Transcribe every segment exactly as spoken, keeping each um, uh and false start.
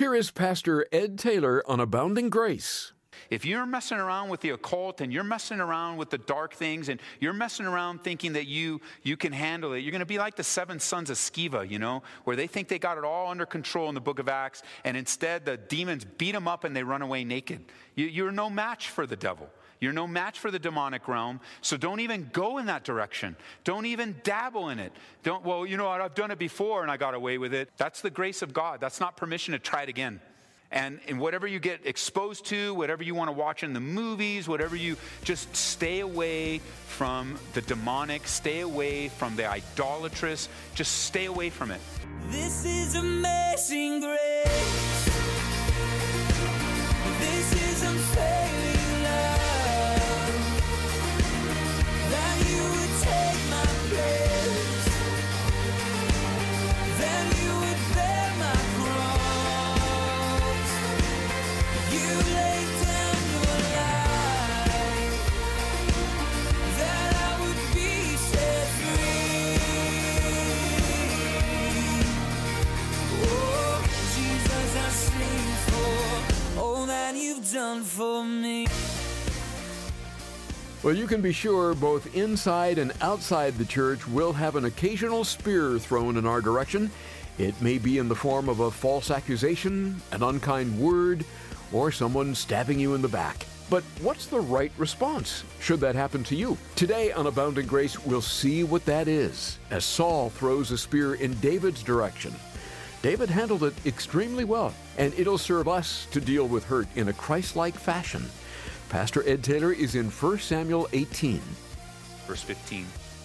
Here is Pastor Ed Taylor on Abounding Grace. If you're messing around with the occult and you're messing around with the dark things and you're messing around thinking that you you can handle it, you're going to be like the seven sons of Sceva, you know, where they think they got it all under control in the book of Acts, and instead the demons beat them up and they run away naked. You, you're no match for the devil. You're no match for the demonic realm, so don't even go in that direction. Don't even dabble in it. Don't, well, you know what, I've done it before and I got away with it. That's the grace of God. That's not permission to try it again. And in whatever you get exposed to, whatever you want to watch in the movies, whatever you, just stay away from the demonic, stay away from the idolatrous, just stay away from it. This is amazing grace. This is unfailing love. That you would take my place. That you would bear my cross. You laid down your life. That I would be set free. Oh, Jesus, I sing for all that you've done for me. Well, you can be sure both inside and outside the church will have an occasional spear thrown in our direction. It may be in the form of a false accusation, an unkind word, or someone stabbing you in the back. But what's the right response should that happen to you? Today on Abounding Grace, we'll see what that is as Saul throws a spear in David's direction. David handled it extremely well, and it'll serve us to deal with hurt in a Christ-like fashion. Pastor Ed Taylor is in First Samuel eighteen. Verse fifteen.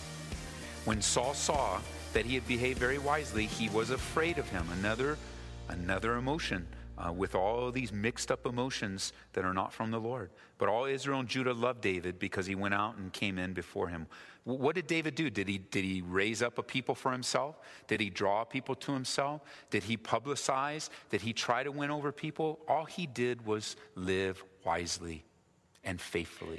When Saul saw that he had behaved very wisely, he was afraid of him. Another, another emotion uh, with all of these mixed up emotions that are not from the Lord. But all Israel and Judah loved David because he went out and came in before him. What did David do? Did he, did he raise up a people for himself? Did he draw people to himself? Did he publicize? Did he try to win over people? All he did was live wisely and faithfully.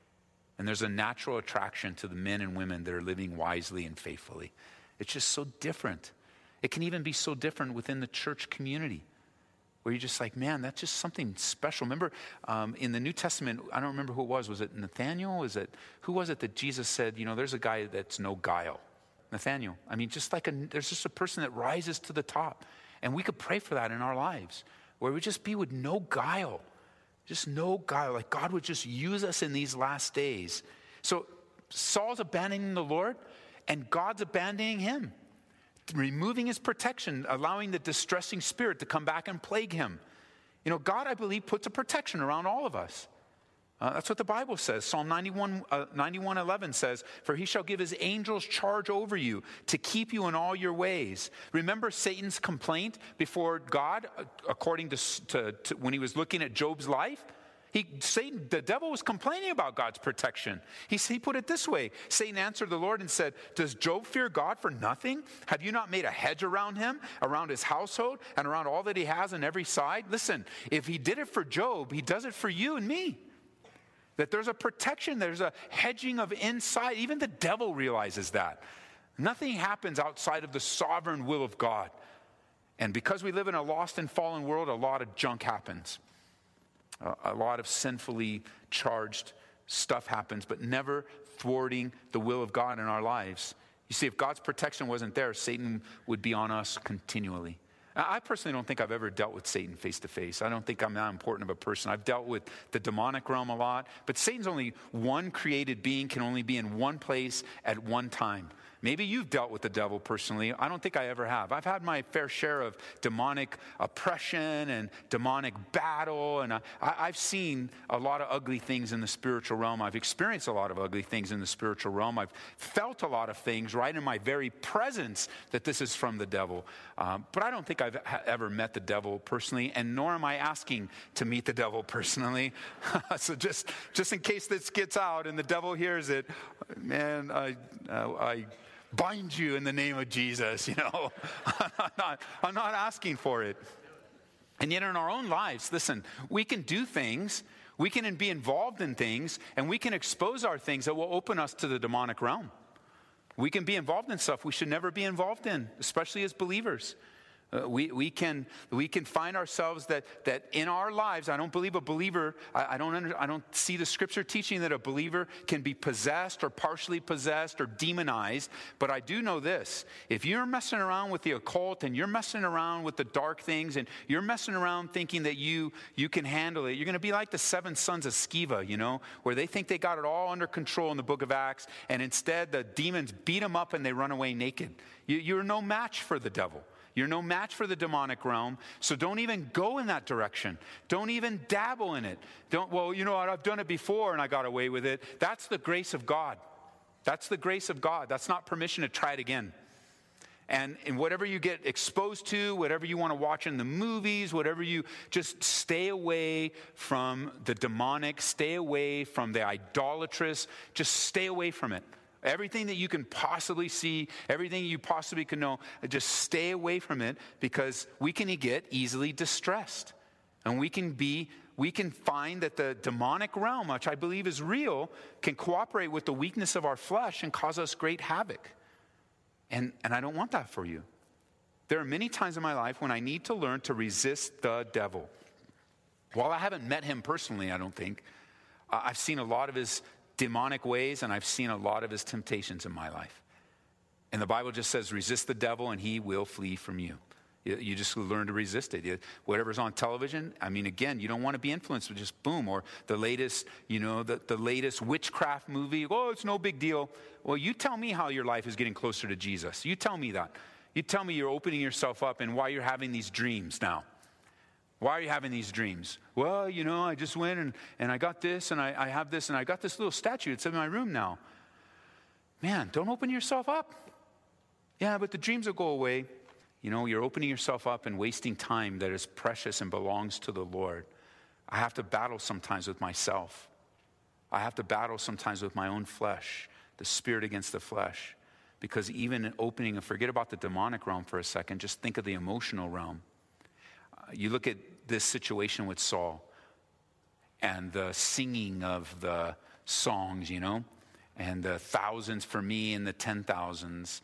And there's a natural attraction to the men and women that are living wisely and faithfully. It's just so different. It can even be so different within the church community, where you're just like, man, that's just something special. Remember um, in the New Testament, I don't remember who it was. Was it Nathaniel? Was it, who was it that Jesus said, you know, there's a guy that's no guile? Nathaniel. I mean, just like a, there's just a person that rises to the top. And we could pray for that in our lives, where we just be with no guile. Just no guile. Like God would just use us in these last days. So Saul's abandoning the Lord, and God's abandoning him, removing his protection, allowing the distressing spirit to come back and plague him. You know, God, I believe, puts a protection around all of us. Uh, that's what the Bible says. Psalm ninety-one, uh, ninety-one eleven says, "For he shall give his angels charge over you to keep you in all your ways." Remember Satan's complaint before God, according to, to, to when he was looking at Job's life? He, Satan, the devil was complaining about God's protection. He, he put it this way. Satan answered the Lord and said, "Does Job fear God for nothing? Have you not made a hedge around him, around his household, and around all that he has on every side?" Listen, if he did it for Job, he does it for you and me. That there's a protection, there's a hedging of inside. Even the devil realizes that. Nothing happens outside of the sovereign will of God. And because we live in a lost and fallen world, a lot of junk happens. A, a lot of sinfully charged stuff happens, but never thwarting the will of God in our lives. You see, if God's protection wasn't there, Satan would be on us continually. I personally don't think I've ever dealt with Satan face to face. I don't think I'm that important of a person. I've dealt with the demonic realm a lot, but Satan's only one created being, can only be in one place at one time. Maybe you've dealt with the devil personally. I don't think I ever have. I've had my fair share of demonic oppression and demonic battle, and I, I've seen a lot of ugly things in the spiritual realm. I've experienced a lot of ugly things in the spiritual realm. I've felt a lot of things right in my very presence that this is from the devil. Um, but I don't think I've ha- ever met the devil personally, and nor am I asking to meet the devil personally. So just, just in case this gets out and the devil hears it, man, I, uh, I bind you in the name of Jesus, you know. I'm not, I'm not asking for it. And yet in our own lives, listen, we can do things, we can be involved in things, and we can expose our things that will open us to the demonic realm. We can be involved in stuff we should never be involved in, especially as believers. Uh, we, we, can, we can find ourselves that, that in our lives, I don't believe a believer, I, I, don't under, I don't see the scripture teaching that a believer can be possessed or partially possessed or demonized. But I do know this. If you're messing around with the occult and you're messing around with the dark things and you're messing around thinking that you, you can handle it, you're going to be like the seven sons of Sceva, you know, where they think they got it all under control in the book of Acts. And instead the demons beat them up and they run away naked. You, you're no match for the devil. You're no match for the demonic realm, so don't even go in that direction. Don't even dabble in it. Don't, well, you know what, I've done it before and I got away with it. That's the grace of God. That's the grace of God. That's not permission to try it again. And, and whatever you get exposed to, whatever you want to watch in the movies, whatever you, just stay away from the demonic, stay away from the idolatrous, just stay away from it. Everything that you can possibly see, everything you possibly can know, just stay away from it, because we can get easily distressed. And we can be, we can find that the demonic realm, which I believe is real, can cooperate with the weakness of our flesh and cause us great havoc. And, and I don't want that for you. There are many times in my life when I need to learn to resist the devil. While I haven't met him personally, I don't think, uh, I've seen a lot of his demonic ways, and I've seen a lot of his temptations in my life. And the Bible just says, resist the devil and he will flee from you. You, you just learn to resist it. You, whatever's on television, I mean, again, you don't want to be influenced with just boom, or the latest, you know, the, the latest witchcraft movie. Oh, it's no big deal. Well, you tell me how your life is getting closer to Jesus. You tell me that. You tell me you're opening yourself up and why you're having these dreams now. Why are you having these dreams? Well, you know, I just went and, and I got this and I, I have this and I got this little statue. It's in my room now. Man, don't open yourself up. Yeah, but the dreams will go away. You know, you're opening yourself up and wasting time that is precious and belongs to the Lord. I have to battle sometimes with myself. I have to battle sometimes with my own flesh, the spirit against the flesh. Because even opening, and forget about the demonic realm for a second, just think of the emotional realm. You look at this situation with Saul and the singing of the songs, you know, and the thousands for me and the ten thousands.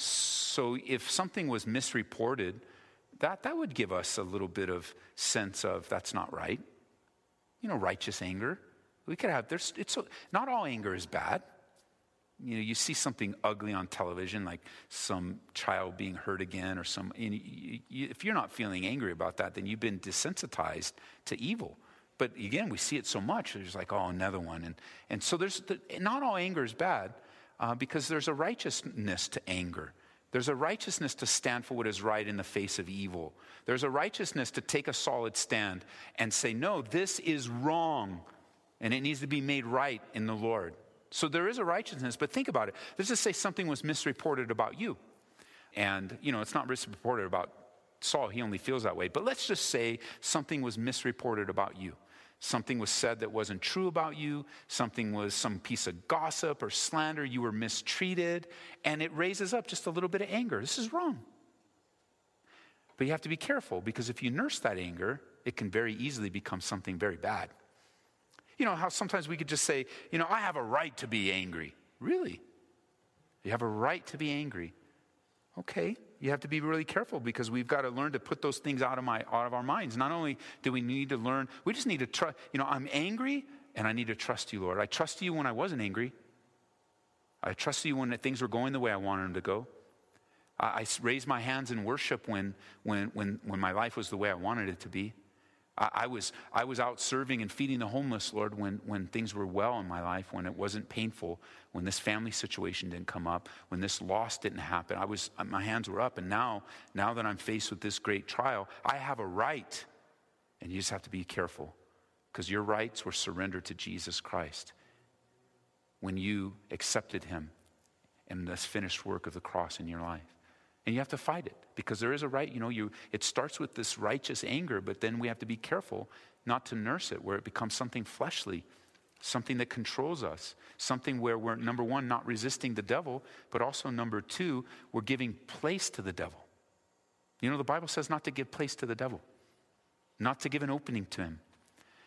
So if something was misreported, that, that would give us a little bit of sense of that's not right. You know, righteous anger. We could have, there's, it's, not all anger is bad. You know, you see something ugly on television, like some child being hurt again or some, you know, you, you, if you're not feeling angry about that, then you've been desensitized to evil. But again, we see it so much, there's like, oh, another one. And, and so there's, the, not all anger is bad uh, because there's a righteousness to anger. There's a righteousness to stand for what is right in the face of evil. There's a righteousness to take a solid stand and say, no, this is wrong. And it needs to be made right in the Lord. So there is a righteousness, but think about it. Let's just say something was misreported about you. And, you know, it's not misreported about Saul. He only feels that way. But let's just say something was misreported about you. Something was said that wasn't true about you. Something was some piece of gossip or slander. You were mistreated. And it raises up just a little bit of anger. This is wrong. But you have to be careful, because if you nurse that anger, it can very easily become something very bad. You know how sometimes we could just say, you know, I have a right to be angry. Really? You have a right to be angry. Okay. You have to be really careful, because we've got to learn to put those things out of my out of our minds. Not only do we need to learn, we just need to trust. You know, I'm angry and I need to trust you, Lord. I trust you when I wasn't angry. I trust you when things were going the way I wanted them to go. I, I raised my hands in worship when when when when my life was the way I wanted it to be. I was I was out serving and feeding the homeless, Lord, when, when things were well in my life, when it wasn't painful, when this family situation didn't come up, when this loss didn't happen. I was my hands were up, and now now that I'm faced with this great trial, I have a right, and you just have to be careful, because your rights were surrendered to Jesus Christ when you accepted him and this finished work of the cross in your life. And you have to fight it, because there is a right, you know, you it starts with this righteous anger, but then we have to be careful not to nurse it where it becomes something fleshly, something that controls us, something where we're, number one, not resisting the devil, but also, number two, we're giving place to the devil. You know, the Bible says not to give place to the devil, not to give an opening to him.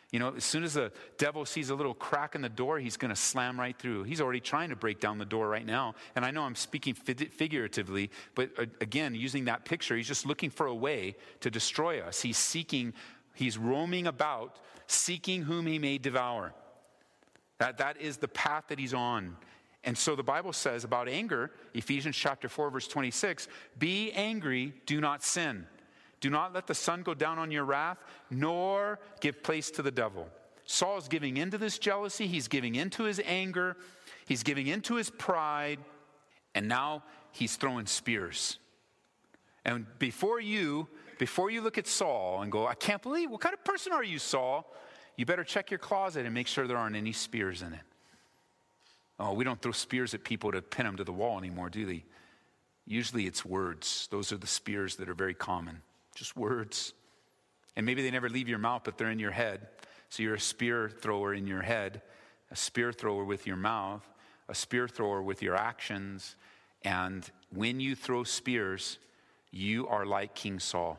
You know, as soon as the devil sees a little crack in the door, he's going to slam right through. He's already trying to break down the door right now. And I know I'm speaking figuratively, but again, using that picture, he's just looking for a way to destroy us. He's seeking, he's roaming about, seeking whom he may devour. That, that is the path that he's on. And so the Bible says about anger, Ephesians chapter four, verse twenty-six, be angry, do not sin. Do not let the sun go down on your wrath, nor give place to the devil. Saul is giving into this jealousy. He's giving into his anger. He's giving into his pride. And now he's throwing spears. And before you, before you look at Saul and go, I can't believe, what kind of person are you, Saul? You better check your closet and make sure there aren't any spears in it. Oh, we don't throw spears at people to pin them to the wall anymore, do they? Usually it's words. Those are the spears that are very common. Just words. And maybe they never leave your mouth, but they're in your head. So you're a spear thrower in your head, a spear thrower with your mouth, a spear thrower with your actions. And when you throw spears, you are like King Saul.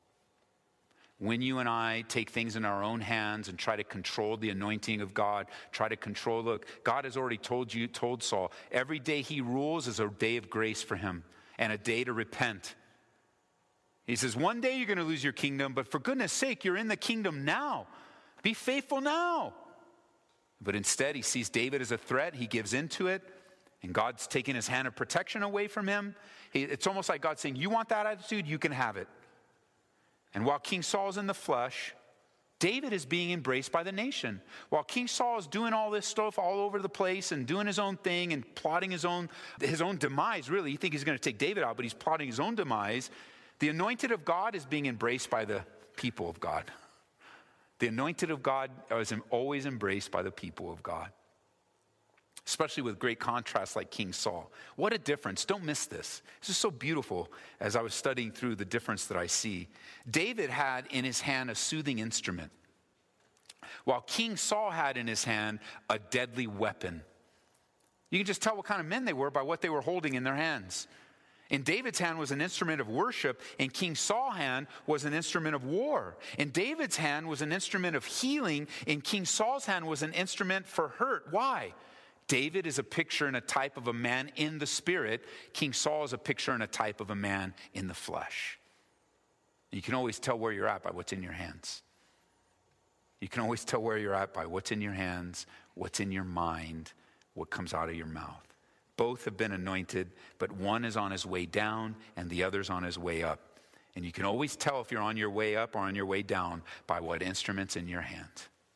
When you and I take things in our own hands and try to control the anointing of God, try to control, look, God has already told you, told Saul, every day he rules is a day of grace for him and a day to repent. He says, one day you're going to lose your kingdom, but for goodness sake, you're in the kingdom now. Be faithful now. But instead, he sees David as a threat. He gives into it, and God's taking his hand of protection away from him. He, it's almost like God saying, you want that attitude? You can have it. And while King Saul is in the flesh, David is being embraced by the nation. While King Saul is doing all this stuff all over the place and doing his own thing and plotting his own, his own demise, really. You think he's going to take David out, but he's plotting his own demise. The anointed of God is being embraced by the people of God. The anointed of God is always embraced by the people of God. Especially with great contrast like King Saul. What a difference. Don't miss this. This is so beautiful as I was studying through the difference that I see. David had in his hand a soothing instrument, while King Saul had in his hand a deadly weapon. You can just tell what kind of men they were by what they were holding in their hands. In David's hand was an instrument of worship. In King Saul's hand was an instrument of war. In David's hand was an instrument of healing. In King Saul's hand was an instrument for hurt. Why? David is a picture and a type of a man in the spirit. King Saul is a picture and a type of a man in the flesh. You can always tell where you're at by what's in your hands. You can always tell where you're at by what's in your hands, what's in your mind, what comes out of your mouth. Both have been anointed, but one is on his way down and the other's on his way up. And you can always tell if you're on your way up or on your way down by what instrument's in your hand.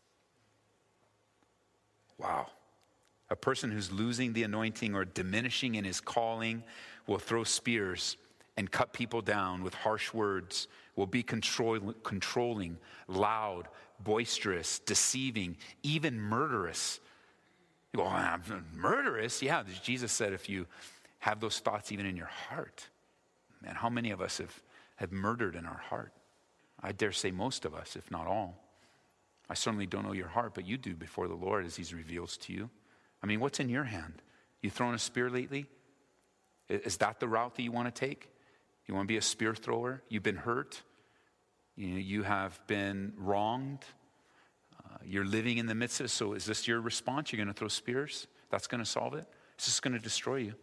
Wow. A person who's losing the anointing or diminishing in his calling will throw spears and cut people down with harsh words, will be control, controlling, loud, boisterous, deceiving, even murderous. You go, oh, I'm murderous? Yeah, Jesus said if you have those thoughts even in your heart. Man, how many of us have, have murdered in our heart? I dare say most of us, if not all. I certainly don't know your heart, but you do before the Lord as he reveals to you. I mean, what's in your hand? You thrown a spear lately? Is that the route that you want to take? You want to be a spear thrower? You've been hurt. You know, you have been wronged. Uh, you're living in the midst of it. So is this your response? You're going to throw spears? That's going to solve it? It's just going to destroy you.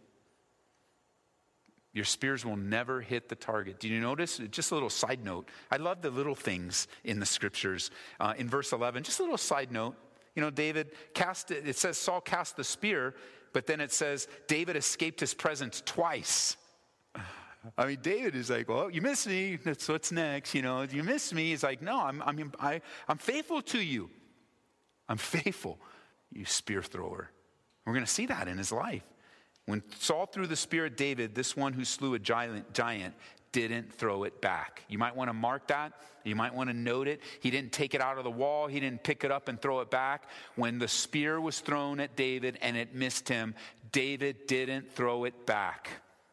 Your spears will never hit the target. Did you notice? Just a little side note. I love the little things in the scriptures. Uh, in verse eleven, just a little side note. You know, David cast, it says Saul cast the spear, but then it says David escaped his presence twice. I mean, David is like, well, you missed me. That's what's next. You know, you missed me. He's like, no, I'm, I'm, I, I'm faithful to you. I'm faithful, you spear thrower. We're going to see that in his life. When Saul threw the spear at David, this one who slew a giant, giant didn't throw it back. You might want to mark that. You might want to note it. He didn't take it out of the wall. He didn't pick it up and throw it back. When the spear was thrown at David and it missed him, David didn't throw it back.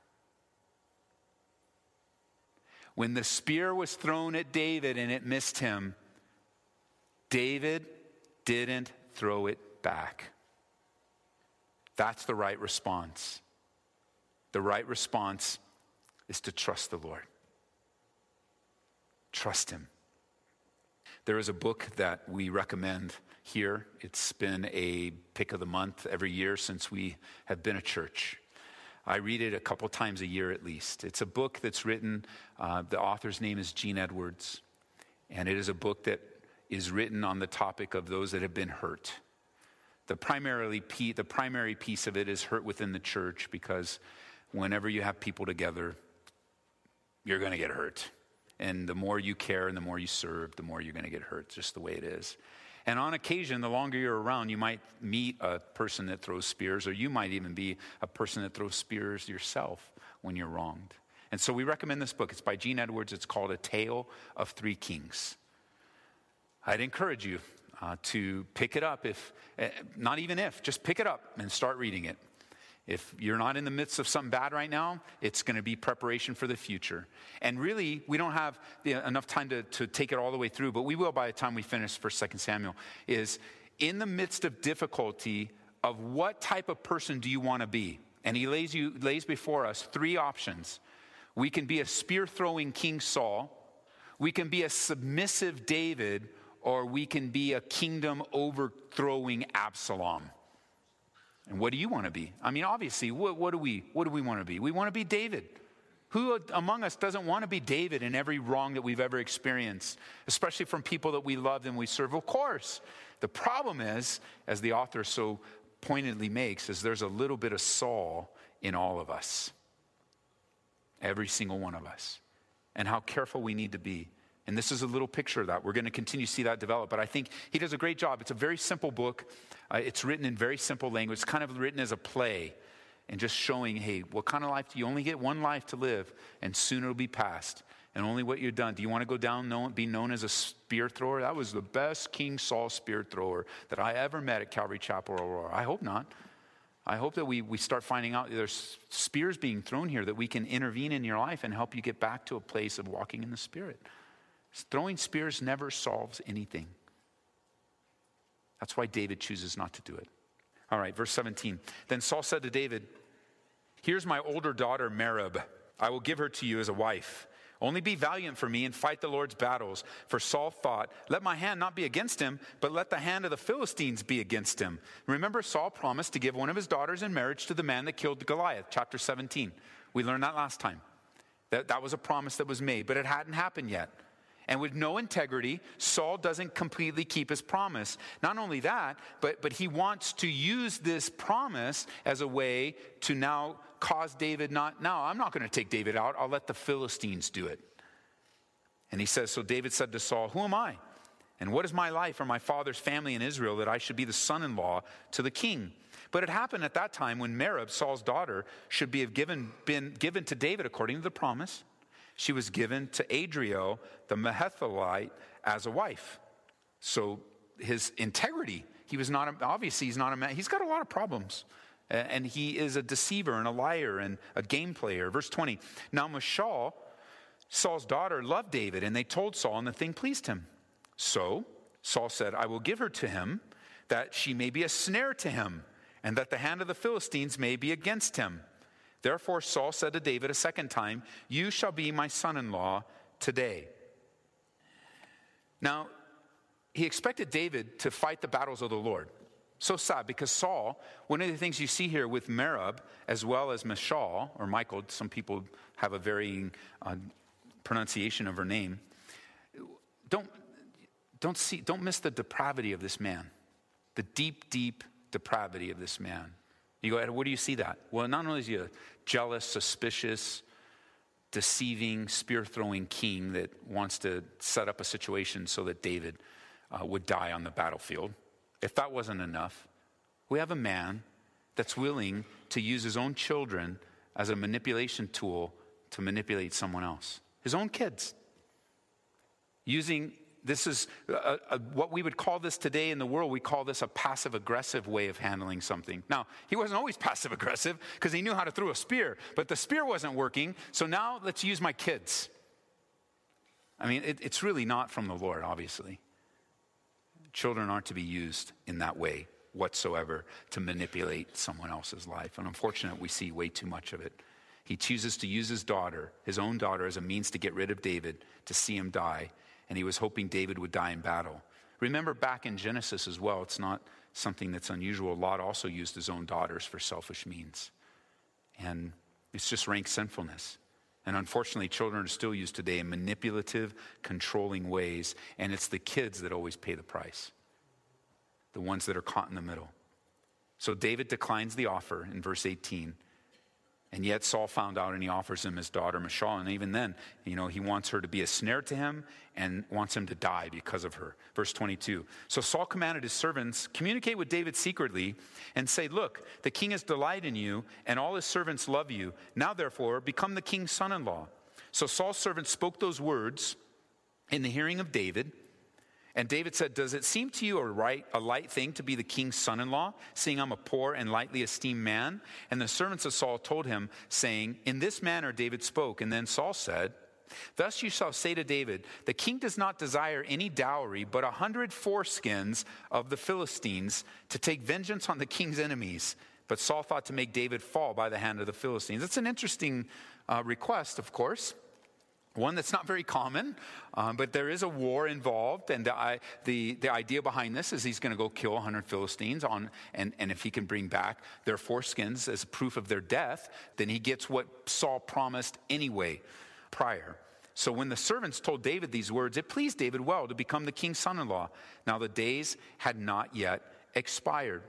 When the spear was thrown at David and it missed him, David didn't throw it back. That's the right response. The right response is to trust the Lord. Trust him. There is a book that we recommend here. It's been a pick of the month every year since we have been a church. I read it a couple times a year at least. It's a book that's written, uh, the author's name is Gene Edwards, and it is a book that is written on the topic of those that have been hurt. The primarily the primary piece of it is hurt within the church, because whenever you have people together, you're going to get hurt. And the more you care and the more you serve, the more you're going to get hurt, just the way it is. And on occasion, the longer you're around, you might meet a person that throws spears, or you might even be a person that throws spears yourself when you're wronged. And so we recommend this book. It's by Gene Edwards. It's called A Tale of Three Kings. I'd encourage you uh, to pick it up, if uh, not even if, just pick it up and start reading it. If you're not in the midst of something bad right now, it's going to be preparation for the future. And really, we don't have the, enough time to, to take it all the way through, but we will by the time we finish First, Second Samuel, is in the midst of difficulty of what type of person do you want to be? And he lays, you, lays before us three options. We can be a spear-throwing King Saul, we can be a submissive David, or we can be a kingdom-overthrowing Absalom. And what do you want to be? I mean, obviously, what, what do we what do we want to be? We want to be David. Who among us doesn't want to be David in every wrong that we've ever experienced, especially from people that we love and we serve? Of course. The problem is, as the author so pointedly makes, is there's a little bit of Saul in all of us. Every single one of us. And how careful we need to be. And this is a little picture of that. We're going to continue to see that develop. But I think he does a great job. It's a very simple book. Uh, it's written in very simple language. It's kind of written as a play. And just showing, hey, what kind of life do you only get one life to live? And soon it'll be past. And only what you've done. Do you want to go down, known, be known as a spear thrower? That was the best King Saul spear thrower that I ever met at Calvary Chapel, Aurora. I hope not. I hope that we, we start finding out there's spears being thrown here, that we can intervene in your life and help you get back to a place of walking in the Spirit. Throwing spears never solves anything. That's why David chooses not to do it. All right, verse seventeen. Then Saul said to David, "Here's my older daughter Merab. I will give her to you as a wife. Only be valiant for me and fight the Lord's battles." For Saul thought, "Let my hand not be against him, but let the hand of the Philistines be against him." Remember, Saul promised to give one of his daughters in marriage to the man that killed Goliath, chapter seventeen. We learned that last time. That, that was a promise that was made, but it hadn't happened yet. And with no integrity, Saul doesn't completely keep his promise. Not only that, but, but he wants to use this promise as a way to now cause David not, no, I'm not going to take David out. I'll let the Philistines do it. And he says, so David said to Saul, "Who am I? And what is my life or my father's family in Israel that I should be the son-in-law to the king?" But it happened at that time when Merab, Saul's daughter, should be have given, been given to David according to the promise. She was given to Adriel, the Mehethalite, as a wife. So his integrity, he was not, a, obviously he's not a man, he's got a lot of problems. And he is a deceiver and a liar and a game player. Verse twenty, now Michal, Saul's daughter, loved David, and they told Saul, and the thing pleased him. So Saul said, "I will give her to him, that she may be a snare to him, and that the hand of the Philistines may be against him." Therefore Saul said to David a second time, "You shall be my son-in-law today." Now, he expected David to fight the battles of the Lord. So sad, because Saul, one of the things you see here with Merab, as well as Michal, or Michal, some people have a varying uh, pronunciation of her name. Don't, don't, see, don't miss the depravity of this man. The deep, deep depravity of this man. You go, where do you see that? Well, not only is he a jealous, suspicious, deceiving, spear-throwing king that wants to set up a situation so that David uh, would die on the battlefield. If that wasn't enough, we have a man that's willing to use his own children as a manipulation tool to manipulate someone else. His own kids. Using, this is a, a, what we would call this today in the world, we call this a passive-aggressive way of handling something. Now, he wasn't always passive-aggressive because he knew how to throw a spear, but the spear wasn't working, so now let's use my kids. I mean, it, it's really not from the Lord, obviously. Children aren't to be used in that way whatsoever to manipulate someone else's life. And unfortunately, we see way too much of it. He chooses to use his daughter, his own daughter, as a means to get rid of David, to see him die. and he was hoping David would die in battle. Remember back in Genesis as well, it's not something that's unusual. Lot also used his own daughters for selfish means. And it's just rank sinfulness. And unfortunately, children are still used today in manipulative, controlling ways, and it's the kids that always pay the price, the ones that are caught in the middle. So David declines the offer in verse eighteen. And yet Saul found out and he offers him his daughter Michal. And even then, you know, he wants her to be a snare to him and wants him to die because of her. Verse twenty-two. So Saul commanded his servants, communicate with David secretly and say, look, the king has delight in you and all his servants love you. Now therefore, become the king's son-in-law. So Saul's servants spoke those words in the hearing of David. And David said, does it seem to you a right, a light thing to be the king's son-in-law, seeing I'm a poor and lightly esteemed man? And the servants of Saul told him, saying, in this manner David spoke. And then Saul said, thus you shall say to David, the king does not desire any dowry, but a hundred foreskins of the Philistines to take vengeance on the king's enemies. But Saul thought to make David fall by the hand of the Philistines. It's an interesting uh, request, of course. One that's not very common, um, but there is a war involved, and the, I, the, the idea behind this is he's going to go kill one hundred Philistines, on, and, and if he can bring back their foreskins as proof of their death, then he gets what Saul promised anyway prior. So when the servants told David these words, it pleased David well to become the king's son-in-law. Now the days had not yet expired.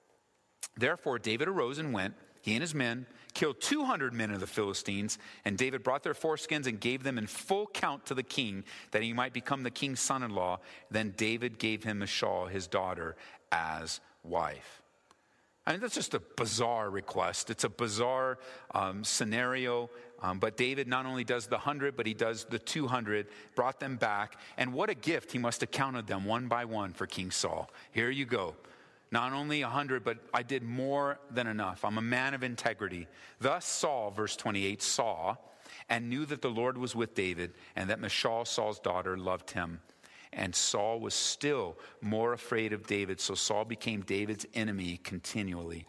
Therefore David arose and went, he and his men, killed two hundred men of the Philistines, and David brought their foreskins and gave them in full count to the king, that he might become the king's son-in-law. Then David gave him Michal, his daughter, as wife. I mean, that's just a bizarre request. It's a bizarre um, scenario. Um, but David not only does the hundred, but he does the two hundred, brought them back. And what a gift. He must have counted them one by one for King Saul. Here you go. Not only a hundred, but I did more than enough. I'm a man of integrity. Thus Saul, verse twenty-eight, saw and knew that the Lord was with David, and that Michal, Saul's daughter, loved him. And Saul was still more afraid of David, so Saul became David's enemy continually.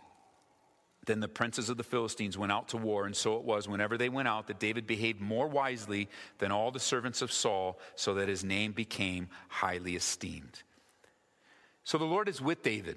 Then the princes of the Philistines went out to war, and so it was whenever they went out that David behaved more wisely than all the servants of Saul, so that his name became highly esteemed. So the Lord is with David.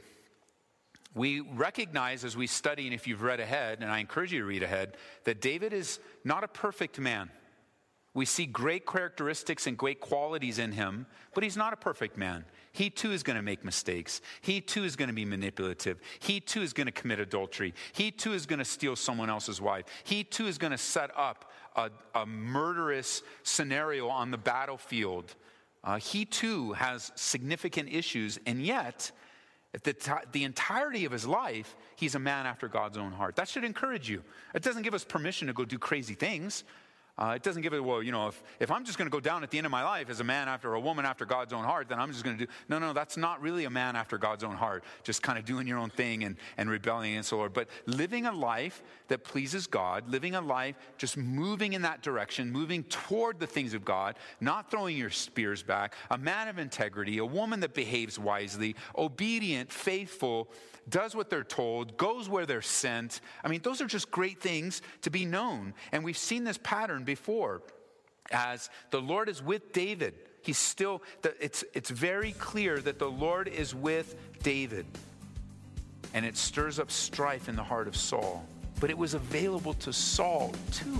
We recognize as we study, and if you've read ahead, and I encourage you to read ahead, that David is not a perfect man. We see great characteristics and great qualities in him, but he's not a perfect man. He too is going to make mistakes. He too is going to be manipulative. He too is going to commit adultery. He too is going to steal someone else's wife. He too is going to set up a, a murderous scenario on the battlefield. Uh, he too has significant issues, and yet, at the, t- the entirety of his life, he's a man after God's own heart. That should encourage you. It doesn't give us permission to go do crazy things. Uh, it doesn't give it, well, you know, if, if I'm just going to go down at the end of my life as a man after a woman after God's own heart, then I'm just going to do, no, no, that's not really a man after God's own heart, just kind of doing your own thing and, and rebelling against the Lord. But living a life that pleases God, living a life just moving in that direction, moving toward the things of God, not throwing your spears back, a man of integrity, a woman that behaves wisely, obedient, faithful, does what they're told, goes where they're sent. I mean, those are just great things to be known. And we've seen this pattern before. As the Lord is with David, he's still, it's, it's very clear that the Lord is with David. And it stirs up strife in the heart of Saul. But it was available to Saul too.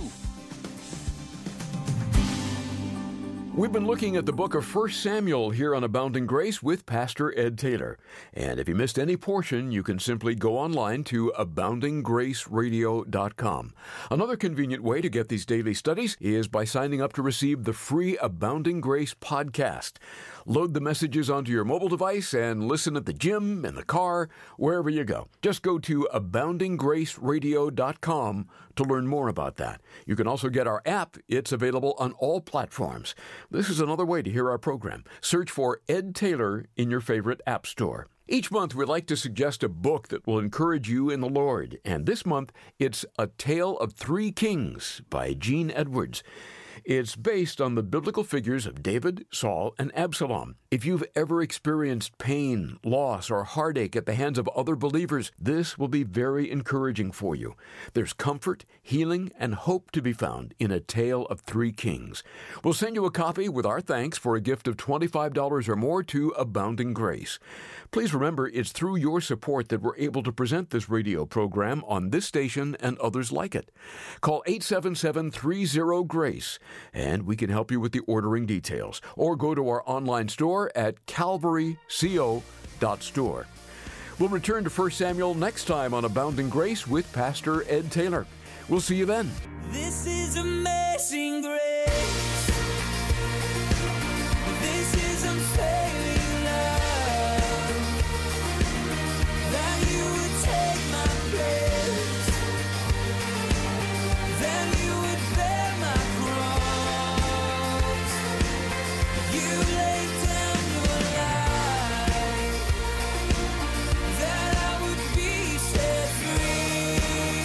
We've been looking at the book of First Samuel here on Abounding Grace with Pastor Ed Taylor. And if you missed any portion, you can simply go online to abounding grace radio dot com. Another convenient way to get these daily studies is by signing up to receive the free Abounding Grace podcast. Load the messages onto your mobile device and listen at the gym, in the car, wherever you go. Just go to abounding grace radio dot com to learn more about that. You can also get our app. It's available on all platforms. This is another way to hear our program. Search for Ed Taylor in your favorite app store. Each month, we like to suggest a book that will encourage you in the Lord. And this month, it's A Tale of Three Kings by Gene Edwards. It's based on the biblical figures of David, Saul, and Absalom. If you've ever experienced pain, loss, or heartache at the hands of other believers, this will be very encouraging for you. There's comfort, healing, and hope to be found in A Tale of Three Kings. We'll send you a copy with our thanks for a gift of twenty-five dollars or more to Abounding Grace. Please remember, it's through your support that we're able to present this radio program on this station and others like it. Call eight seven seven, three zero, GRACE, and we can help you with the ordering details. Or go to our online store at calvary co dot store. We'll return to First Samuel next time on Abounding Grace with Pastor Ed Taylor. We'll see you then. This is amazing grace. This is unfailing love. That you would take my place. Then you would bear my cross. You laid down your life. That I would be set free.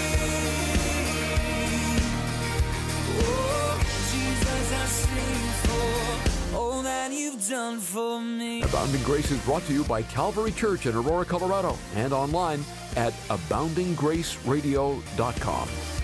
Oh, Jesus, I sing for all that you've done for me. Abounding Grace is brought to you by Calvary Church in Aurora, Colorado, and online at abounding grace radio dot com.